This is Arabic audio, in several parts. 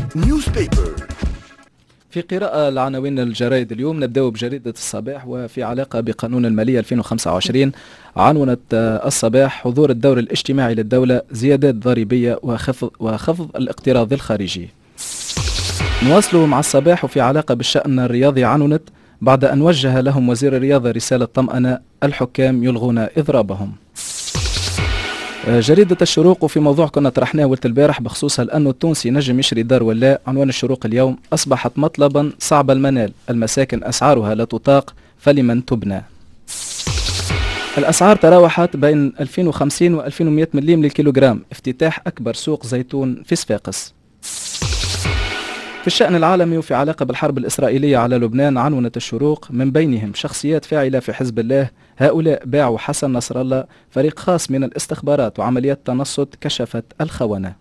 نيوزبيبر. في قراءة لعناوين الجرائد اليوم نبدأ بجريدة الصباح وفي علاقة بقانون المالية 2025. عنونت الصباح حضور الدور الاجتماعي للدولة، زيادات ضريبية وخفض الاقتراض الخارجي. نواصل مع الصباح وفي علاقة بالشأن الرياضي. عنونت بعد أن وجه لهم وزير الرياضة رسالة طمأنة، الحكام يلغون إضرابهم. جريدة الشروق وفي موضوع كنا طرحناه ولت البارح بخصوص هل أنه التونسي نجم يشري دار ولا. عنوان الشروق اليوم: أصبحت مطلبا صعب المنال، المساكن أسعارها لا تطاق فلمن تبنى. الأسعار تراوحت بين 2050 و 2100 مليم للكيلوغرام، افتتاح أكبر سوق زيتون في صفاقس. في الشأن العالمي وفي علاقة بالحرب الإسرائيلية على لبنان، عنونت الشروق من بينهم شخصيات فاعلة في حزب الله، هؤلاء باعوا حسن نصر الله، فريق خاص من الاستخبارات وعمليات تنصت كشفت الخونة.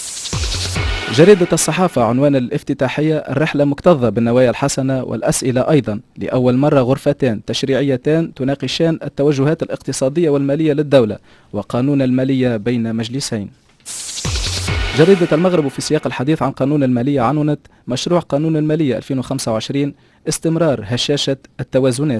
جريدة الصحافة عنوان الافتتاحية: الرحلة مكتظة بالنوايا الحسنة والأسئلة أيضا، لأول مرة غرفتان تشريعيتان تناقشان التوجهات الاقتصادية والمالية للدولة وقانون المالية بين مجلسين. جريدة المغرب في سياق الحديث عن قانون المالية عنونت: مشروع قانون المالية 2025 استمرار هشاشة التوازنات.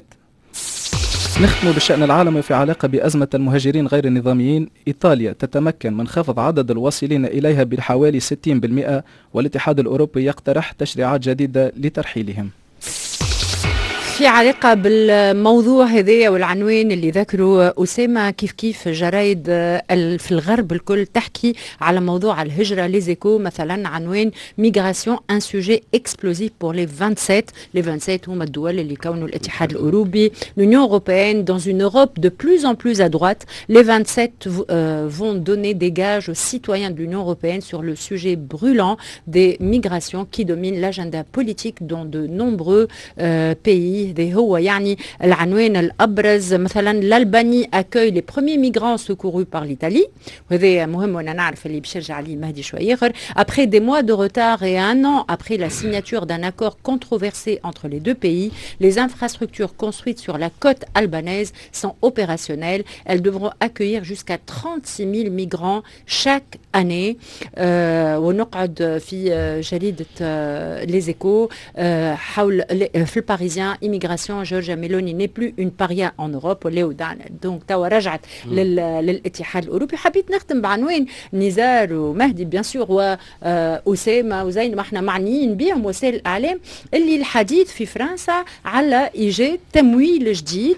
نختم بالشأن العالمي في علاقة بأزمة المهاجرين غير النظاميين. إيطاليا تتمكن من خفض عدد الواصلين إليها بحوالي 60%، والاتحاد الأوروبي يقترح تشريعات جديدة لترحيلهم. في علاقة بالموضوع هذا والعنوان اللي ذكروا أسامة، كيف جرايد في الغرب الكل تحكي على موضوع الهجرة. ليزيكو مثلا عنوان: ميغراسيون ان سوجي اكسبلوزيف بور لي 27. لي 27 هما الدول اللي كونوا الاتحاد الأوروبي. l'Union européenne dans une Europe de plus en plus à droite. Les 27 vont donner des gages aux citoyens de l'Union européenne sur le sujet brûlant des migrations qui domine l'agenda politique dans de nombreux pays. هو يعني العنوان الأبرز. مثلا الألباني accueille les premiers migrants secourus par l'Italie، وهذا مهم وانا نعرف اللي باش يرجع عليه مهدي شوية آخر. Après des mois de retard et un an après la signature d'un accord controversé entre les deux pays, les infrastructures construites sur la côte albanaise sont opérationnelles. Elles devront accueillir jusqu'à 36 000 migrants chaque année. ونقعد في جريدة Les Échos حول في الباريزيان: immigration, Giorgia Meloni n'est plus une paria en Europe. دونك توا رجعت للاتحاد الأوروبي. حبيت نختم بعنوان نزار ومهدي بيان سور وأسامة وزين ما احنا معنيين بهم وسائل الإعلام، اللي الحديث في فرنسا على إيجاد تمويل جديد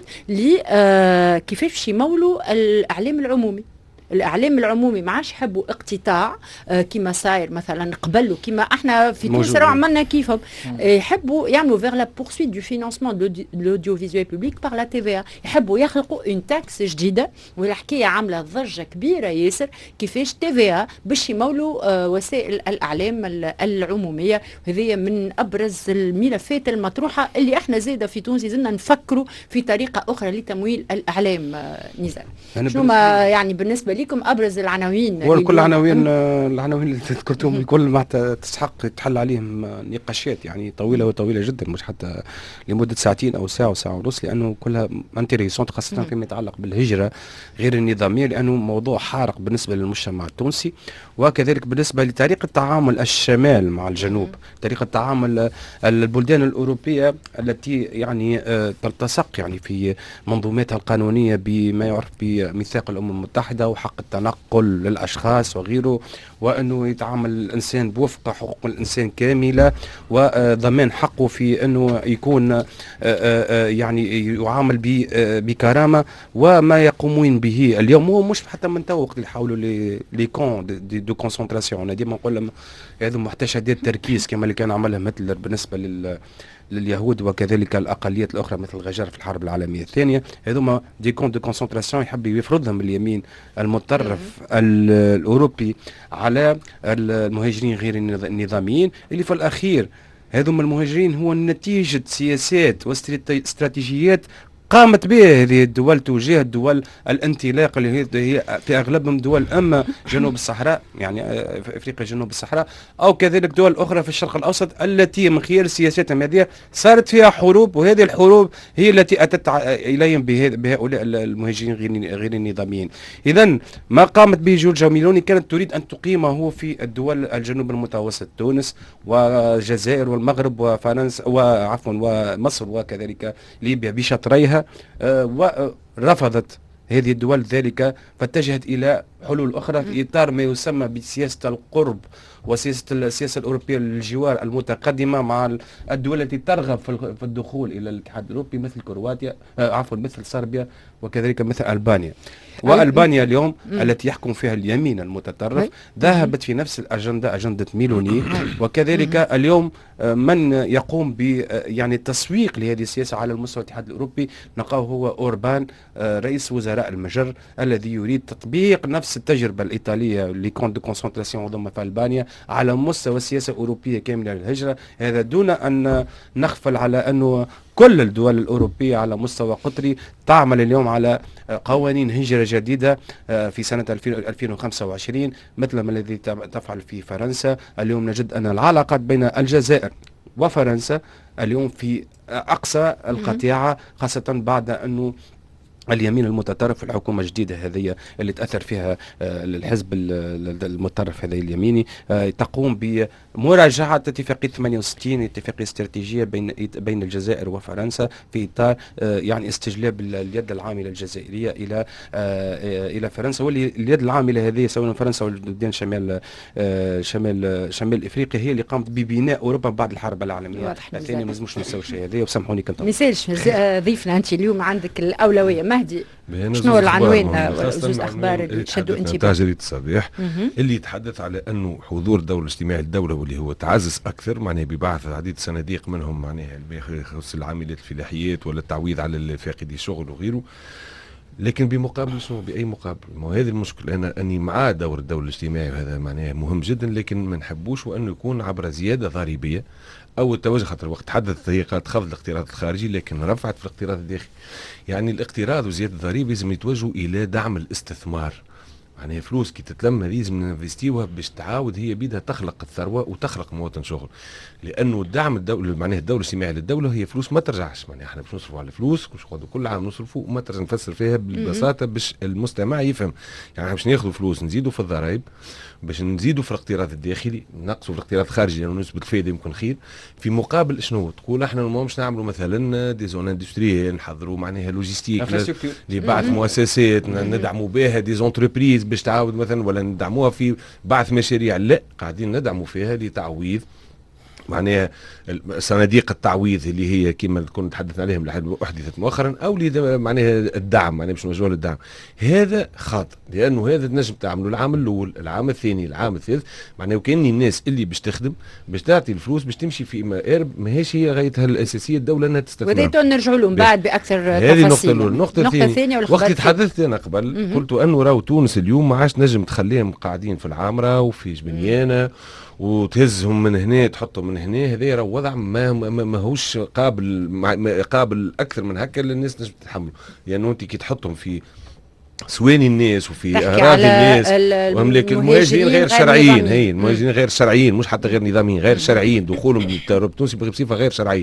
كيفاش يمولوا الإعلام العمومي. الإعلام العمومي ما عادش يحبوا اقتطاع كما صاير مثلا قبل، كما احنا في تونس عملنا كيفهم. يحبوا يعملوا vers la poursuite du financement de l'audiovisuel public par la TVA. يحبوا يخلقوا une taxe جديدة، والحكاية عاملة ضجة كبيرة ياسر كيفاش TVA باش يمولوا وسائل الإعلام العمومية. هذه من أبرز الملفات المطروحة اللي احنا زيادة في تونس زلنا نفكروا في طريقة أخرى لتمويل الإعلام. نزار شنو ما يعني بالنسبة لكم ابرز العناوين؟ وكل العناوين اللي ذكرتهم الكل معناتها تستحق تحل عليهم نقاشات يعني طويله جدا، مش حتى لمده ساعتين او ساعه ونص، لانه كلها انتريسونت خاصه فيما يتعلق بالهجره غير النظاميه، لانه موضوع حارق بالنسبه للمجتمع التونسي، وكذلك بالنسبه لطريقه تعامل الشمال مع الجنوب، طريقه تعامل البلدان الاوروبيه التي يعني تلتصق يعني في منظوماتها القانونيه بما يعرف بميثاق الامم المتحده وحق التنقل للأشخاص وغيره، وأنه يتعامل الإنسان بوفق حقوق الإنسان كاملة وضمان حقه في أنه يكون يعني يعامل بكرامة. وما يقومون به اليوم هو مش حتى من تو وقت اللي يحاولوا لي كون دو كونسنتراسيون. أنا ديما نقول هذو محتشدات تركيز كما اللي كان عملها مثل بالنسبة لليهود وكذلك الأقليات الأخرى مثل الغجر في الحرب العالمية الثانية. هذوما دي كون دو كونسنتراسيون يحب يفرضهم اليمين المتطرف الأوروبي على المهاجرين غير النظاميين، اللي في الأخير هذوما المهاجرين هو نتيجة سياسات واستراتيجيات قامت به هذه الدول توجيه الدول الانطلاق اللي هي في اغلبهم دول اما جنوب الصحراء، يعني افريقيا جنوب الصحراء، او كذلك دول اخرى في الشرق الاوسط التي من خلال سياساتهم هذه صارت فيها حروب، وهذه الحروب هي التي اتت اليهم بهؤلاء المهاجرين غير النظاميين. اذا ما قامت به جورجيا ميلوني كانت تريد ان تقيمه في الدول الجنوب المتوسط، تونس والجزائر والمغرب وفرنسا وعفوا ومصر وكذلك ليبيا بشطريها، ورفضت هذه الدول ذلك، فاتجهت إلى حلول أخرى في إطار ما يسمى بسياسة القرب السياسة الأوروبية للجوار المتقدمة مع الدول التي ترغب في الدخول إلى الاتحاد الأوروبي مثل كرواتيا مثل صربيا وكذلك مثل ألبانيا. وألبانيا اليوم التي يحكم فيها اليمين المتطرف ذهبت في نفس الأجندة، أجندة ميلوني. وكذلك اليوم من يقوم ب يعني التسويق لهذه السياسة على المستوى الاتحاد الأوروبي نلقاه هو أوربان رئيس وزراء المجر، الذي يريد تطبيق نفس التجربة الإيطالية لكونت دو كونسنتراسيون وضم في ألبانيا على مستوى السياسة الأوروبية كاملة للهجرة، هذا دون أن نغفل على أنه كل الدول الأوروبية على مستوى قطري تعمل اليوم على قوانين هجرة جديدة في سنة 2025 مثل ما الذي تفعل في فرنسا. اليوم نجد أن العلاقات بين الجزائر وفرنسا اليوم في أقصى القطيعة، خاصة بعد أنه اليمين المتطرف الحكومة الجديدة هذه اللي تأثر فيها الحزب المتطرف هذا اليميني تقوم بمراجعة اتفاقية 68 اتفاقية استراتيجية بين الجزائر وفرنسا في إطار يعني استجلاب اليد العاملة الجزائرية إلى فرنسا، واللي اليد العاملة هذه سواء فرنسا والبلدان شمال إفريقيا هي اللي قامت ببناء أوروبا بعد الحرب العالمية الثانية. ما لازمش نسوي الشيء هذا وسامحوني كنت مثالش ضيفنا أنت اليوم عندك الأولوية. مهدي شنو العنوان جوز أخبار اللي تشدوا انتباه؟ جريدة الصباح اللي يتحدث على أنه حضور الدور الاجتماعي للدولة واللي هو تعزز أكثر، معناه ببعث عديد صناديق منهم معناها يخص العاملات الفلاحيات ولا التعويض على فاقدي الشغل وغيره، لكن بمقابل شنو؟ بأي مقابل؟ ما هذه المشكلة. أنا أني مع دور الدور الاجتماعي وهذا معناه مهم جدا، لكن ما نحبوش وأنه يكون عبر زيادة ضريبية أو التوجه، خاطر وقت تحدث هي قد خفض الاقتراض الخارجي لكن رفعت في الاقتراض الداخلي. يعني الاقتراض وزيادة الضريبة لازم يتوجهوا إلى دعم الاستثمار، يعني فلوس كي تتلم هذه لازم ننفستيوها باش تعاود هي بيدها تخلق الثروة وتخلق مواطن شغل، لأنه الدعم الدولة معناه الدولة الاجتماعي للدولة هي فلوس ما ترجعش، معناها احنا باش نصرفوا على فلوس كل عام نصرفوا وما ترجع. نفسر فيها بالبساطة باش المستمع يفهم، يعني باش ناخذوا فلوس نزيدوا في الضرائب، باش نزيدوا في الاقتراض الداخلي، نقصوا في الاقتراض الخارجي لانه نسبه الفائده يمكن خير. في مقابل شنو تقول احنا ما مش نعملوا مثلا دي زون اندستريال، نحضروا معناها لوجيستيك لبعث مؤسسات ندعموا بها دي زونتربريز باش تعاود مثلا، ولا ندعموها في بعث مشاريع، لا قاعدين ندعموا فيها لتعويض معناها صناديق التعويض اللي هي كما كنا نتحدث عليهم اللي احدثت مؤخرا، او معناها الدعم معناها باش نوجهوا للدعم. هذا خاطئ، لانه هذا تنجم تعملوا العام الاول، العام الثاني، العام الثالث، معناه وكان الناس اللي باش تخدم باش تعطي الفلوس باش تمشي في مآرب ماهيش هي غايتها الاساسيه الدوله انها تستثمر. وذيتو نرجعوا لهم بعد باكثر تفاصيل. هذه النقطه الاولى. النقطه الثانيه وقت تحدثت انا قبل قلت انه راهو تونس اليوم ما عادش نجم تخليهم قاعدين في العامره وفي جبنيانه وتهزهم من هنا تحطهم من هنا. هذا راه وضع ماهوش قابل اكثر من هكا للناس نجم تتحمله، لانه انت كي تحطهم في سواني الناس وفي اراضي الناس واملاك المهاجرين غير شرعيين، هي المهاجرين غير شرعيين مش حتى غير نظاميين، غير شرعيين، دخولهم للتجربه التونسي بصفه غير شرعيه.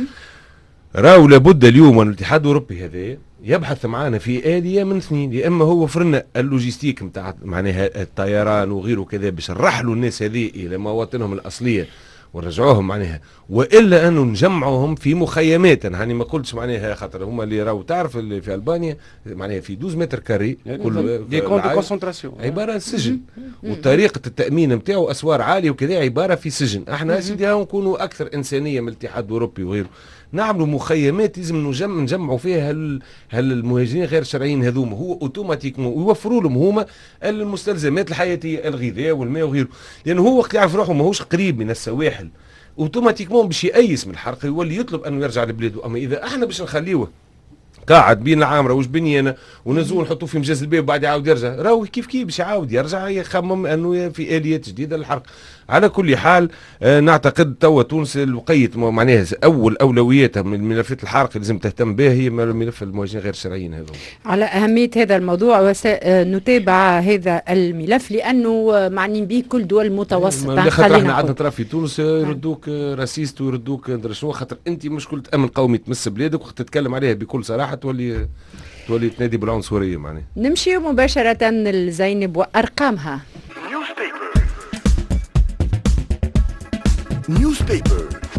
راهو لابد اليوم الاتحاد الاوروبي هذا يبحث معنا في آلية من اثنين، يا اما هو فرنا اللوجيستيك نتاع معناها الطيران وغيره كذا باش نرحلوا الناس هذه الى مواطنهم الاصليه ونرجعوهم معناها، والا انه نجمعوهم في مخيمات. انا هاني ما قلتش معناها خاطر هما اللي راهو تعرف اللي في البانيا معناها في 12 متر كاري كل دي كونت دو كونسنتراسيون عباره سجن، وطريقه التامين نتاعو اسوار عاليه وكذا عباره في سجن. احنا سيدي نكونوا اكثر انسانيه من الاتحاد الاوروبي وغيره، نعملوا مخيمات لازم نجمعوا فيها المهاجرين غير الشرعيين هذوما، هو اوتوماتيكمون ويوفروا لهم هما المستلزمات الحياتيه الغذاء والماء وغيره، لانه هو وقت يعرف روحه ماهوش قريب من السواحل اوتوماتيكمون باش يأيس من الحرق يولي يطلب انه يرجع لبلاده. اما اذا احنا باش نخليوه قاعد بين العامره وش بنيانه ونزول نحطوه في مجاز الباب وبعد يعاود يرجع، راهو كيف باش يعاود يرجع يخمم انه في اليات جديده للحرق. على كل حال نعتقد توا تونس لقيت معناها اول اولوياتها من ملفات الحرق اللي لازم تهتم بها هي ملف المهاجرين غير الشرعيين هذول. على اهميه هذا الموضوع وسنتابع هذا الملف لانه معنيين به كل دول المتوسط. خاطر احنا عندنا طرف في تونس يردوك راسيست ويردوك ندري شنو، خاطر انت مشكله امن قومي تمس بلادك وقت تتكلم عليها بكل صراحه تولي تنادي بالعنصريه معناها. نمشي مباشره لزينب وارقامها. Newspaper.